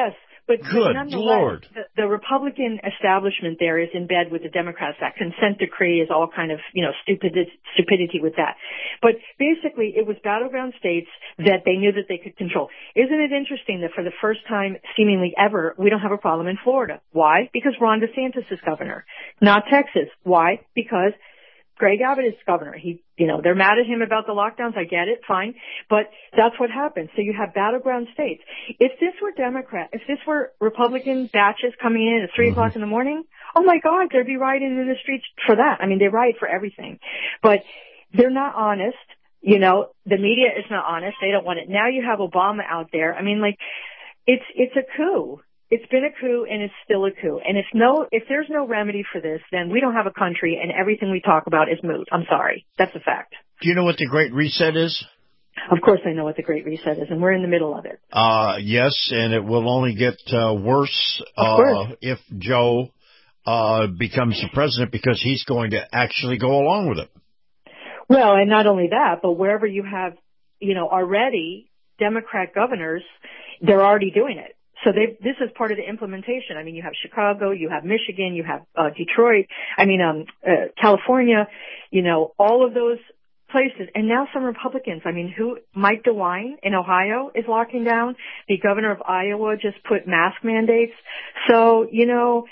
S23: But,
S5: Good
S23: but nonetheless,
S5: Lord.
S23: The, the Republican establishment there is in bed with the Democrats. That consent decree is all kind of, you know, stupidity, stupidity with that. But basically, it was battleground states that they knew that they could control. Isn't it interesting that for the first time, seemingly ever, we don't have a problem in Florida? Why? Because Ron DeSantis is governor, not Texas. Why? Because Greg Abbott is governor. He, you know, they're mad at him about the lockdowns. I get it, fine. But that's what happened. So you have battleground states. If this were Democrat, if this were Republican batches coming in at three mm-hmm. o'clock in the morning, oh my God, they'd be rioting in the streets for that. I mean, they riot for everything. But they're not honest. You know, the media is not honest. They don't want it. Now you have Obama out there. I mean, like, it's, it's a coup. It's been a coup and it's still a coup. And if no, if there's no remedy for this, then we don't have a country and everything we talk about is moot. I'm sorry. That's a fact.
S5: Do you know what the Great Reset is?
S23: Of course I know what the Great Reset is, and we're in the middle of it.
S5: Uh, yes, and it will only get uh, worse uh, if Joe uh, becomes the president because he's going to actually go along with it.
S23: Well, and not only that, but wherever you have, you know, already Democrat governors, they're already doing it. So they, this is part of the implementation. I mean, you have Chicago, you have Michigan, you have uh, Detroit, I mean, um, uh, California, you know, all of those places. And now some Republicans, I mean, who, Mike DeWine in Ohio is locking down. The governor of Iowa just put mask mandates. So, you know,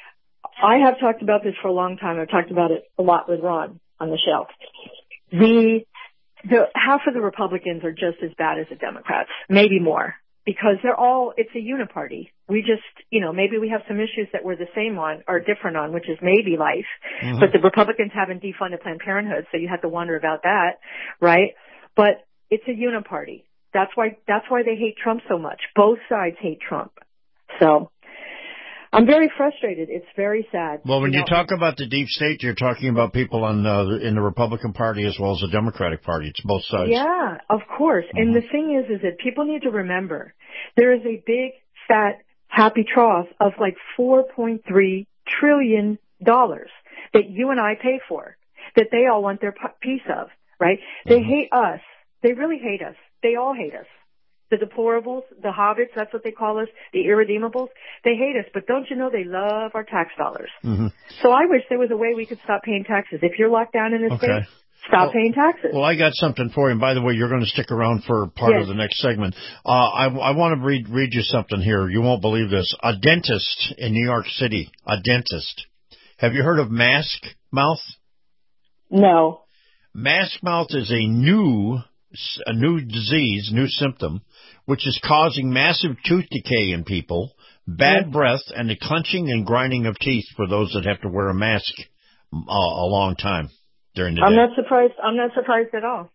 S23: I have talked about this for a long time. I've talked about it a lot with Ron on the show. The, the, half of the Republicans are just as bad as the Democrats, maybe more. Because they're all, it's a uniparty. We just, you know, maybe we have some issues that we're the same on or different on, which is maybe life. Mm-hmm. But the Republicans haven't defunded Planned Parenthood, so you have to wonder about that, right? But it's a uniparty. That's why, that's why they hate Trump so much. Both sides hate Trump. So I'm very frustrated. It's very sad.
S5: Well, when
S23: you,
S5: you
S23: know,
S5: talk about the deep state, you're talking about people on uh, in the Republican Party as well as the Democratic Party. It's both sides.
S23: Yeah, of course. Mm-hmm. And the thing is, is that people need to remember there is a big, fat, happy trough of like four point three trillion dollars that you and I pay for, that they all want their piece of, right? Mm-hmm. They hate us. They really hate us. They all hate us. The deplorables, the hobbits, that's what they call us, the irredeemables, they hate us, but don't you know they love our tax dollars? Mm-hmm. So I wish there was a way we could stop paying taxes. If you're locked down in this
S5: okay.
S23: state, stop
S5: well,
S23: paying taxes.
S5: Well, I got something for you. And by the way, you're going to stick around for part
S23: yes.
S5: of the next segment. Uh, I, I want to read, read you something here. You won't believe this. A dentist in New York City, a dentist. Have you heard of mask mouth?
S23: No.
S5: Mask mouth is a new, a new disease, new symptom, which is causing massive tooth decay in people, bad yes. breath, and the clenching and grinding of teeth for those that have to wear a mask uh, a long time during the
S23: I'm
S5: day.
S23: not surprised. I'm not surprised at all.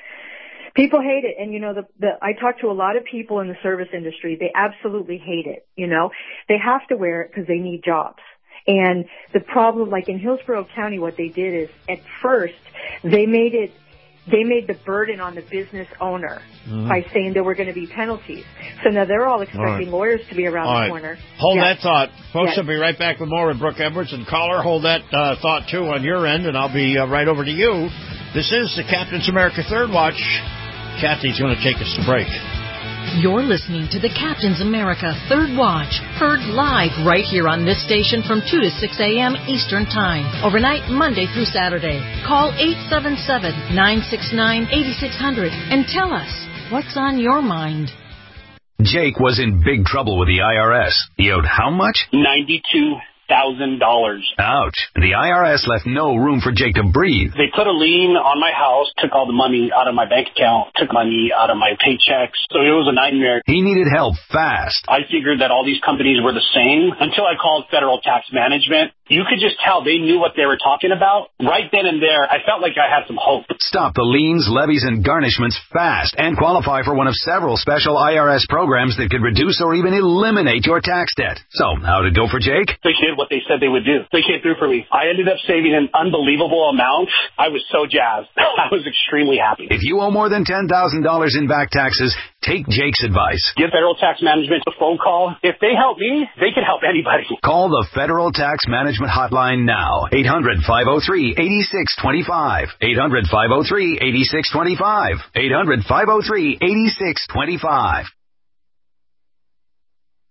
S23: People hate it. And, you know, the, the, I talk to a lot of people in the service industry. They absolutely hate it. You know, they have to wear it because they need jobs. And the problem, like in Hillsborough County, what they did is at first they made it They made the burden on the business owner mm-hmm. by saying there were going to be penalties. So now they're all expecting all right. lawyers to be around
S5: all
S23: the
S5: right.
S23: corner.
S5: Hold
S23: yes.
S5: that thought. Folks,
S23: yes.
S5: I'll be right back with more with Brooke Edwards. And caller, hold that uh, thought, too, on your end, and I'll be uh, right over to you. This is the Captain's America Third Watch. Kathy's going to take us to break.
S7: You're listening to the Captain's America Third Watch, heard live right here on this station from two to six a.m. Eastern Time, overnight Monday through Saturday. Call eight seven seven, nine six nine, eight six zero zero and tell us what's on your mind.
S19: Jake was in big trouble with the I R S. He owed how much?
S20: ninety-two thousand dollars.
S19: Ouch. The I R S left no room for Jake to breathe.
S20: They put a lien on my house, took all the money out of my bank account, took money out of my paychecks. So it was a nightmare.
S19: He needed help fast.
S20: I figured that all these companies were the same until I called Federal Tax Management. You could just tell they knew what they were talking about. Right then and there, I felt like I had some hope.
S19: Stop the liens, levies, and garnishments fast and qualify for one of several special I R S programs that could reduce or even eliminate your tax debt. So, how'd it go for Jake?
S20: They did what they said they would do. They came through for me. I ended up saving an unbelievable amount. I was so jazzed. I was extremely happy.
S19: If you owe more than ten thousand dollars in back taxes, take Jake's advice.
S20: Give Federal Tax Management a phone call. If they help me, they can help anybody.
S19: Call the Federal Tax Management hotline now. eight hundred, five oh three, eight six two five. eight hundred, five oh three, eight six two five. eight hundred, five oh three, eight six two five.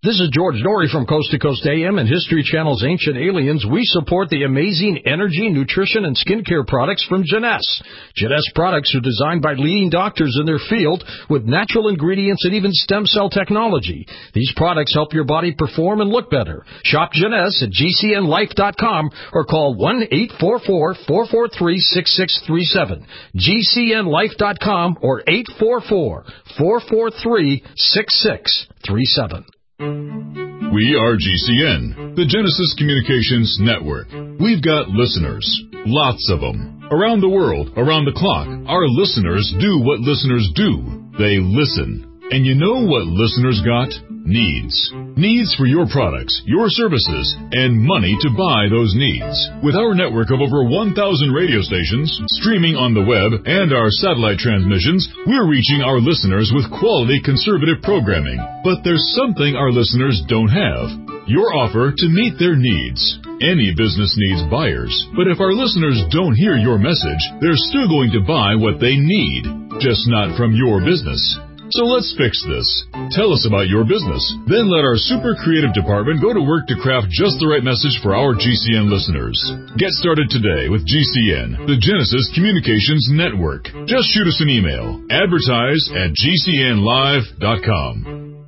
S1: This is George Norrie from Coast to Coast A M and History Channel's Ancient Aliens. We support the amazing energy, nutrition, and skincare products from Jeunesse. Jeunesse products are designed by leading doctors in their field with natural ingredients and even stem cell technology. These products help your body perform and look better. Shop Jeunesse at G C N life dot com or call one eight four four, four four three, six six three seven. G C N life dot com or eight four four, four four three, six six three seven.
S3: We are G C N, the Genesis Communications Network. We've got listeners, lots of them. Around the world, around the clock, our listeners do what listeners do. They listen. And you know what listeners got? Needs. Needs for your products, your services, and money to buy those needs. With our network of over one thousand radio stations, streaming on the web, and our satellite transmissions, we're reaching our listeners with quality conservative programming. But there's something our listeners don't have. Your offer to meet their needs. Any business needs buyers, but if our listeners don't hear your message, they're still going to buy what they need, just not from your business. So let's fix this. Tell us about your business. Then let our super creative department go to work to craft just the right message for our G C N listeners. Get started today with G C N, the Genesis Communications Network. Just shoot us an email. Advertise at G C N live dot com.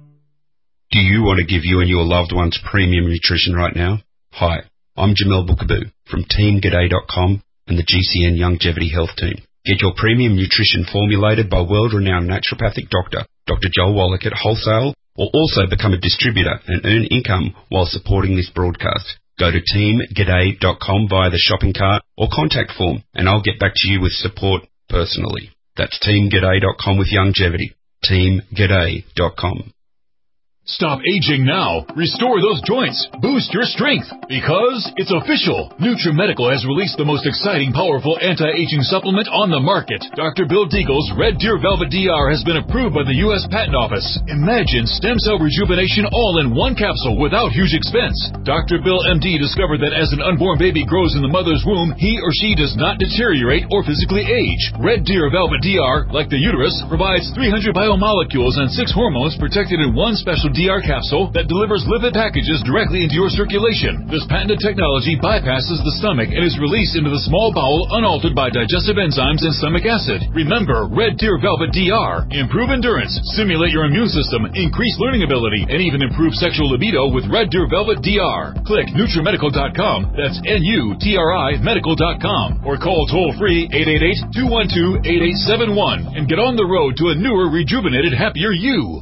S4: Do you want to give you and your loved ones premium nutrition right now? Hi, I'm Jamel Bookaboo from Team G'day dot com and the G C N Longevity Health Team. Get your premium nutrition formulated by world-renowned naturopathic doctor, Doctor Joel Wallach at wholesale, or also become a distributor and earn income while supporting this broadcast. Go to Team G'day dot com via the shopping cart or contact form, and I'll get back to you with support personally. That's Team G'day dot com with longevity. Team G'day dot com.
S3: Stop aging now. Restore those joints. Boost your strength. Because it's official. NutriMedical has released the most exciting, powerful anti-aging supplement on the market. Doctor Bill Deagle's Red Deer Velvet D R has been approved by the U S Patent Office. Imagine stem cell rejuvenation all in one capsule without huge expense. Doctor Bill M D discovered that as an unborn baby grows in the mother's womb, he or she does not deteriorate or physically age. Red Deer Velvet D R, like the uterus, provides three hundred biomolecules and six hormones protected in one special D R capsule that delivers lipid packages directly into your circulation. This patented technology bypasses the stomach and is released into the small bowel unaltered by digestive enzymes and stomach acid. Remember, Red Deer Velvet D R. Improve endurance, stimulate your immune system, increase learning ability, and even improve sexual libido with Red Deer Velvet D R. Click NutriMedical dot com, that's N U T R I medical dot com, or call toll-free eight eight eight, two one two, eight eight seven one and get on the road to a newer, rejuvenated, happier you.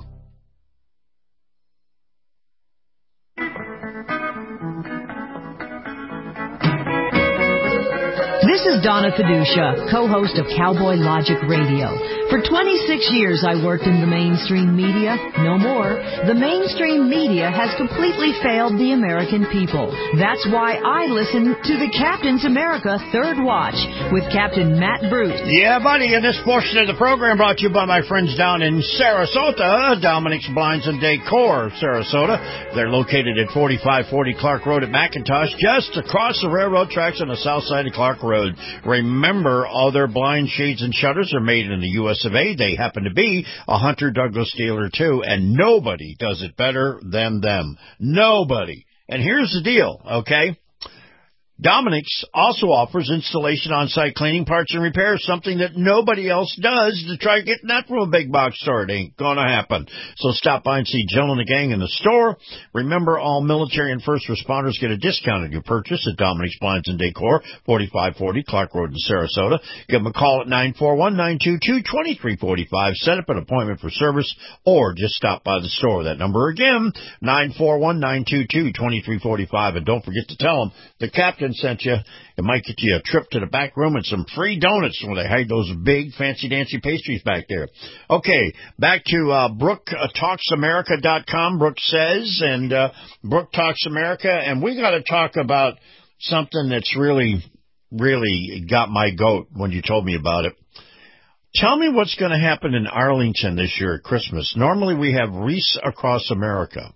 S7: This is Donna Fiducia, co-host of Cowboy Logic Radio. For twenty-six years I worked in the mainstream media. No more. The mainstream media has completely failed the American people. That's why I listen to the Captain's America Third Watch with Captain Matt Bruce.
S5: Yeah, buddy, and this portion of the program brought to you by my friends down in Sarasota, Dominic's Blinds and Decor, Sarasota. They're located at forty-five forty Clark Road at McIntosh, just across the railroad tracks on the south side of Clark Road. Remember, all their blind shades and shutters are made in the U S of A. They happen to be a Hunter Douglas dealer, too, and nobody does it better than them. Nobody. And here's the deal, okay? Dominic's also offers installation on-site cleaning, parts, and repairs, something that nobody else does. To try getting that from a big box store, it ain't going to happen. So stop by and see Jill and the gang in the store. Remember, all military and first responders get a discount on your purchase at Dominic's Blinds and Decor, forty-five forty Clark Road in Sarasota. Give them a call at nine four one, nine two two, two three four five. Set up an appointment for service or just stop by the store. That number again, nine four one, nine two two, two three four five. And don't forget to tell them the Captain sent you. It might get you a trip to the back room and some free donuts where they hide those big fancy dancy pastries back there. Okay, back to uh, Brooke Talks America dot com. Brooke says, and uh, Brooke Talks America, and we got to talk about something that's really, really got my goat when you told me about it. Tell me what's going to happen in Arlington this year at Christmas. Normally we have Wreaths Across America.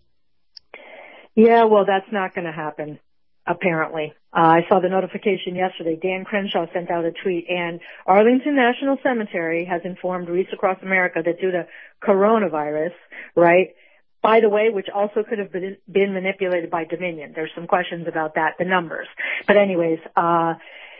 S23: Yeah, well, that's not going to happen. Apparently. Uh, I saw the notification yesterday. Dan Crenshaw sent out a tweet, and Arlington National Cemetery has informed Wreaths Across America that due to coronavirus, right, by the way, which also could have been, been manipulated by Dominion. There's some questions about that, the numbers. But anyways, uh,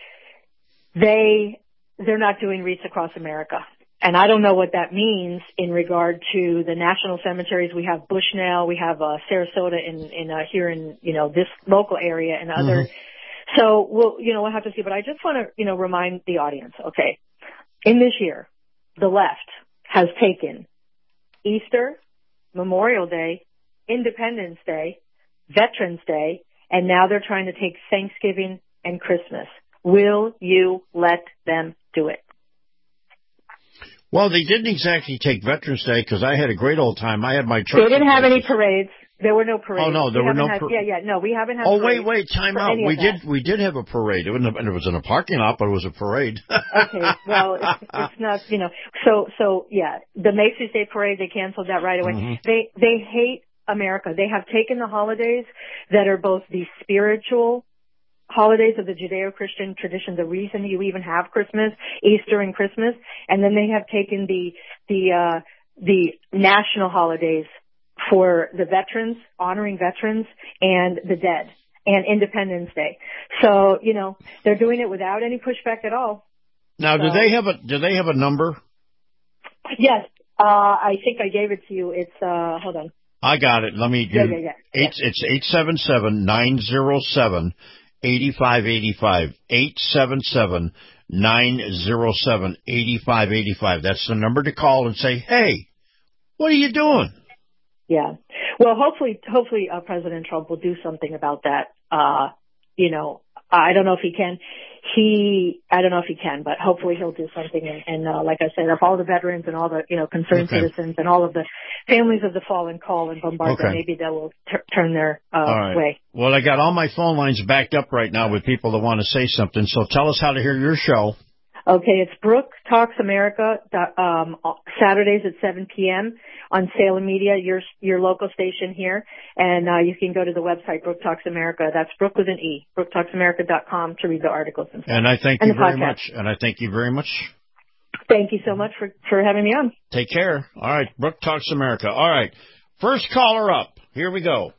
S23: they, they're not doing wreaths across America. And I don't know what that means in regard to the national cemeteries. We have Bushnell, we have, uh, Sarasota in, in, uh, here in, you know, this local area and other. Mm-hmm. So we'll, you know, we'll have to see. But I just want to, you know, remind the audience, okay, in this year, the left has taken Easter, Memorial Day, Independence Day, Veterans Day, and now they're trying to take Thanksgiving and Christmas. Will you let them do it?
S5: Well, they didn't exactly take Veterans Day because I had a great old time. I had my church.
S23: They didn't have any parades. There were no parades.
S5: Oh no, there
S23: we
S5: were no.
S23: Had,
S5: par-
S23: yeah, yeah, no, we haven't had.
S5: Oh wait, wait, time out. We did,
S23: that.
S5: we did have a parade. It wasn't, it was in a parking lot, but it was a parade.
S23: Okay, well, it's, it's not, you know. So, so yeah, the Macy's Day Parade, they canceled that right away. Mm-hmm. They, they hate America. They have taken the holidays that are both the spiritual holidays of the Judeo-Christian tradition, the reason you even have Christmas, Easter and Christmas, and then they have taken the, the, uh, the national holidays for the veterans, honoring veterans and the dead and Independence Day. So, you know, they're doing it without any pushback at all.
S5: Now, so, do they have a, do they have a number?
S23: Yes. Uh, I think I gave it to you. It's, uh, hold on.
S5: I got it. Let me
S23: yeah, yeah, yeah.
S5: Eight, yeah. It's eight seven seven, nine zero seven, eight five eight five. eight seven seven, nine zero seven, eight five eight five. That's the number to call and say, hey, what are you doing?
S23: Yeah. Well, hopefully, hopefully, uh, President Trump will do something about that. Uh, you know, I don't know if he can. He, I don't know if he can, but hopefully he'll do something. And, and uh, like I said, if all the veterans and all the, you know, concerned okay. citizens and all of the families of the fallen call and bombard okay. them, maybe they will t- turn their uh, right. way.
S5: Well, I got all my phone lines backed up right now with people that want to say something. So tell us how to hear your show.
S23: Okay, it's Brooke Talks America, um, Saturdays at seven p.m. on Salem Media, your your local station here. And uh, you can go to the website, Brooke Talks America. That's Brooke with an E, brooke talks america dot com to read the articles and stuff.
S5: And I thank and you very podcast. much. And I thank you very much.
S23: Thank you so much for, for having me on.
S5: Take care. All right, Brooke Talks America. All right, first caller up. Here we go.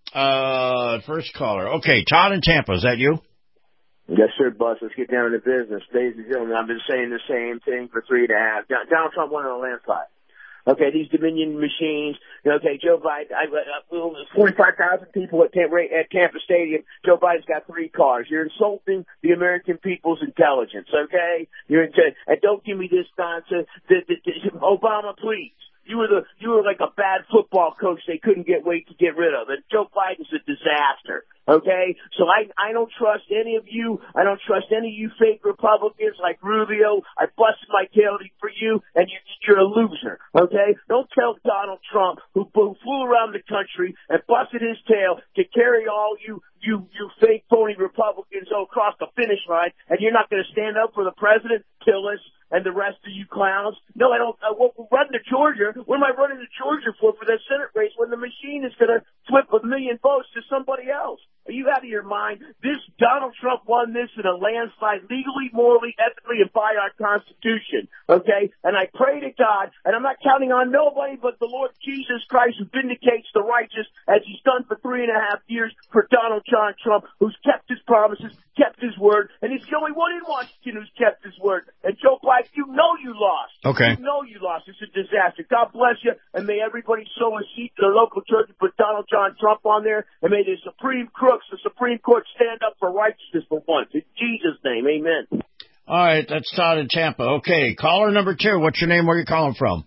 S5: Uh, first caller. Okay, Todd in Tampa, is that you?
S8: Yes, sir, Buzz. Let's get down to business. Ladies and gentlemen, I've been saying the same thing for three and a half. Donald Trump won on a landslide. Okay, these Dominion machines. Okay, Joe Biden, I, I, forty-five thousand people at, at Tampa Stadium. Joe Biden's got three cars. You're insulting the American people's intelligence, okay? You're into, and don't give me this nonsense. The, the, the, Obama, please. You were the you were like a bad football coach they couldn't get wait to get rid of. And Joe Biden's a disaster. Okay? So I I don't trust any of you. I don't trust any of you fake Republicans like Rubio. I busted my tail for you, and you, you're a loser. Okay? Don't tell Donald Trump, who, who flew around the country and busted his tail to carry all you you you fake phony Republicans across the finish line, and you're not going to stand up for the president, Tillis, and the rest of you clowns. No, I don't. I won't run to Georgia. What am I running to Georgia for for that Senate race when the machine is going to flip a million votes to somebody else? Are you out of your mind? This Donald Trump won this in a landslide, legally, morally, ethically, and by our Constitution. Okay? And I pray to God, and I'm not counting on nobody but the Lord Jesus Christ, who vindicates the righteous, as he's done for three and a half years for Donald John Trump, who's kept his promises, kept his word, and he's the only one in Washington who's kept his word. And Joe Biden, you know you lost.
S5: Okay.
S8: You know you lost. It's a disaster. God bless you, and may everybody sow a seed to their local church and put Donald John Trump on there, and may the Supreme Crooks, the Supreme Court, stand up for righteousness for once. In Jesus' name, amen.
S5: All right, that's Todd in Tampa. Okay, caller number two. What's your name? Where are you calling from?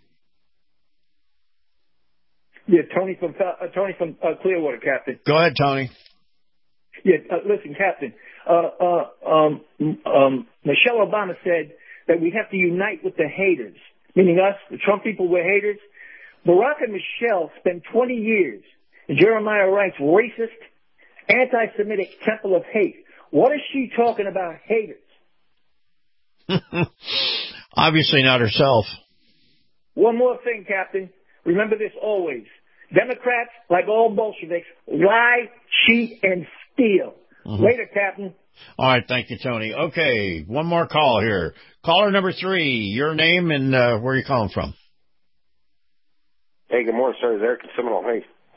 S9: Yeah, Tony from uh, Tony from uh, Clearwater, Captain.
S5: Go ahead, Tony.
S9: Yeah, uh, listen, Captain. Uh, uh, um, um, Michelle Obama said that we have to unite with the haters, meaning us, the Trump people, we're haters. Barack and Michelle spent twenty years in Jeremiah Wright's racist, anti-Semitic temple of hate. What is she talking about haters?
S5: Obviously not herself.
S9: One more thing, Captain. Remember this always. Democrats, like all Bolsheviks, lie, cheat, and steal. Mm-hmm. Later, Captain.
S5: All right, thank you, Tony. Okay, one more call here. Caller number three, your name and uh, where are you calling from?
S10: Hey, good morning, sir. It's Eric in Seminole. Hey.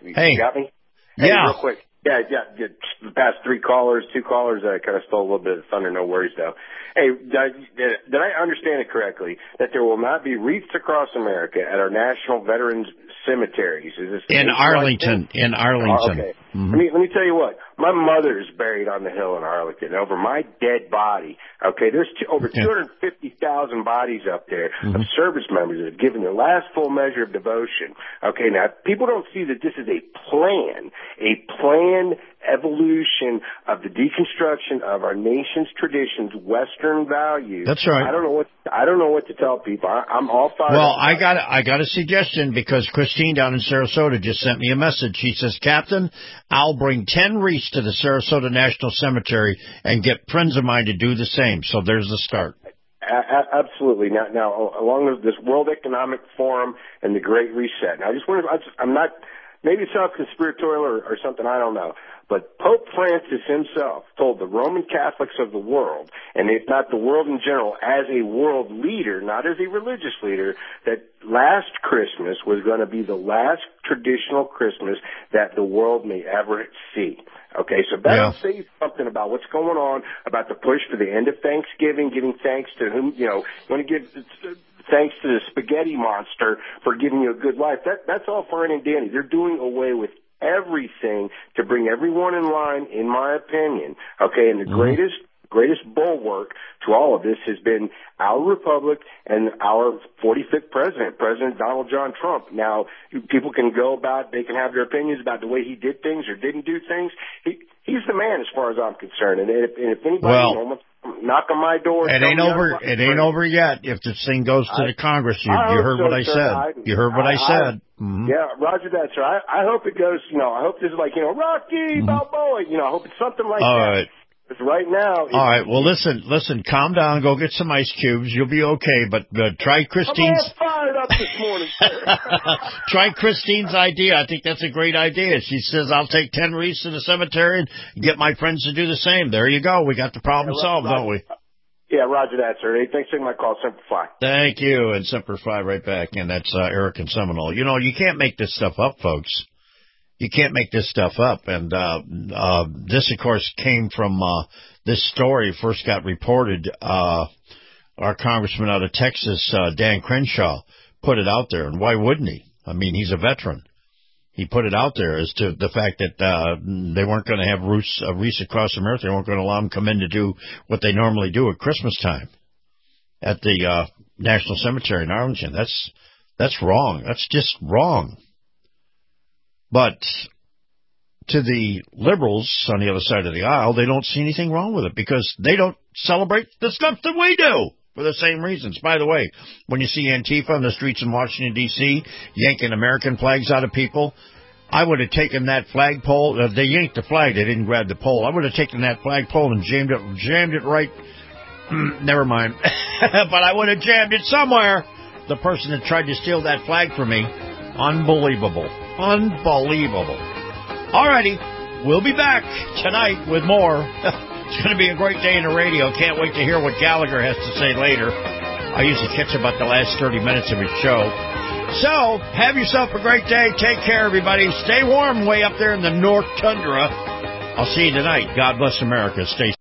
S10: You
S5: Hey.
S10: got me? Hey,
S5: Yeah.
S10: real quick. Yeah, yeah, the past three callers, two callers, I kind of stole a little bit of thunder, no worries though. Hey, did, did I understand it correctly that there will not be wreaths across America at our national veterans cemeteries? Is this
S5: In Arlington, in Arlington.
S10: Oh, okay.
S5: Mm-hmm.
S10: Let me let me tell you what. My mother is buried on the hill in Arlington. Over my dead body. Okay, there's two, over two hundred fifty thousand bodies up there
S5: Mm-hmm.
S10: of service members that have given their last full measure of devotion. Okay, now people don't see that this is a plan, a planned evolution of the deconstruction of our nation's traditions, Western values.
S5: That's right.
S10: I don't know what I don't know what to tell people. I, I'm all fired
S5: Well,
S10: up.
S5: I got I got a suggestion because Christine down in Sarasota just sent me a message. She says, Captain, I'll bring ten wreaths to the Sarasota National Cemetery and get friends of mine to do the same. So there's the start.
S10: A- a- absolutely. Now, now, along with this World Economic Forum and the Great Reset. Now, I just wonder, I just, I'm not, maybe it sounds conspiratorial or, or something, I don't know. But Pope Francis himself told the Roman Catholics of the world, and if not the world in general, as a world leader, not as a religious leader, that last Christmas was going to be the last traditional Christmas that the world may ever see. Okay, so that'll
S5: Yeah.
S10: say something about what's going on, about the push for the end of Thanksgiving, giving thanks to whom, you know, want to give thanks to the spaghetti monster for giving you a good life. That That's all fine and dandy. They're doing away with everything to bring everyone in line, in my opinion. Okay, and the
S5: Mm-hmm.
S10: greatest greatest bulwark to all of this has been our republic and our forty-fifth president, President Donald John Trump. Now, people can go about, they can have their opinions about the way he did things or didn't do things. He, he's the man as far as I'm concerned. And if, and if anybody
S5: Well,
S10: you know, wants to knock on my door,
S5: It
S10: tell
S5: ain't
S10: me
S5: over.
S10: I'm-
S5: It ain't over yet. If this thing goes to
S10: I-
S5: the Congress, you,
S10: I
S5: you
S10: hope
S5: heard
S10: so,
S5: what I
S10: sir.
S5: said.
S10: I-
S5: you heard what I,
S10: I-
S5: said. Mhm.
S10: Yeah, Roger that, sir. I, I hope it goes, you know, I hope this is like, you know, Rocky Balboa, you know, I hope it's something like
S5: All
S10: that.
S5: right.
S10: Because right now,
S5: All right. Well, listen, listen. Calm down. Go get some ice cubes. You'll be okay. But uh, try Christine's.
S10: I'm all fired up this morning, sir.
S5: Try Christine's idea. I think that's a great idea. She says, "I'll take ten wreaths to the cemetery and get my friends to do the same." There you go. We got the problem
S10: Yeah,
S5: solved,
S10: Roger,
S5: don't we?
S10: Yeah, Roger that, sir. Hey, thanks for taking my call. Semper Fi.
S5: Thank you, and Semper Fi right back. And that's uh, Eric and Seminole. You know, you can't make this stuff up, folks. You can't make this stuff up. And uh, uh, this, of course, came from uh, this story first got reported. Uh, our congressman out of Texas, uh, Dan Crenshaw, put it out there. And why wouldn't he? I mean, he's a veteran. He put it out there as to the fact that uh, they weren't going to have wreaths, uh, wreaths across America. They weren't going to allow them to come in to do what they normally do at Christmas time at the uh, National Cemetery in Arlington. That's that's wrong. That's just wrong. But to the liberals on the other side of the aisle, they don't see anything wrong with it because they don't celebrate the stuff that we do for the same reasons. By the way, when you see Antifa on the streets in Washington, D C, yanking American flags out of people, I would have taken that flagpole. Uh, they yanked the flag. They didn't grab the pole. I would have taken that flagpole and jammed it, jammed it right. Never mind. But I would have jammed it somewhere. The person that tried to steal that flag from me. Unbelievable. Unbelievable. Alrighty. We'll be back tonight with more. It's going to be a great day in the radio. Can't wait to hear what Gallagher has to say later. I usually catch about the last thirty minutes of his show. So, have yourself a great day. Take care, everybody. Stay warm way up there in the North Tundra. I'll see you tonight. God bless America. Stay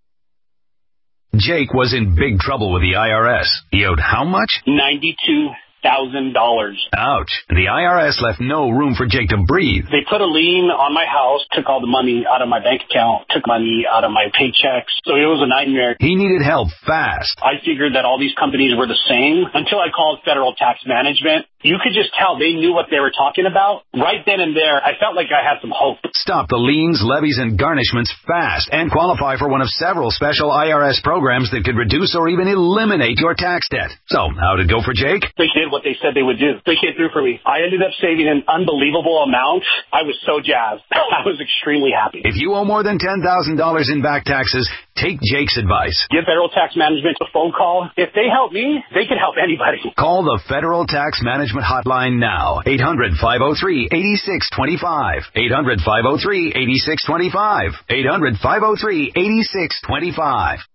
S19: Jake was in big trouble with the I R S. He owed how much?
S20: ninety-two thousand dollars.
S19: Ouch. The I R S left no room for Jake to breathe.
S20: They put a lien on my house, took all the money out of my bank account, took money out of my paychecks. So it was a nightmare.
S19: He needed help fast.
S20: I figured that all these companies were the same until I called Federal Tax Management. You could just tell they knew what they were talking about. Right then and there, I felt like I had some hope.
S19: Stop the liens, levies, and garnishments fast and qualify for one of several special I R S programs that could reduce or even eliminate your tax debt. So, how'd it go for Jake?
S20: They did what they said they would do. They came through for me. I ended up saving an unbelievable amount. I was so jazzed. I was extremely happy.
S19: If you owe more than ten thousand dollars in back taxes, take Jake's advice.
S20: Give Federal Tax Management a phone call. If they help me, they can help anybody.
S19: Call the Federal Tax Management Hotline now. eight hundred, five oh three, eight six two five. eight hundred, five oh three, eight six two five. eight hundred, five oh three, eight six two five.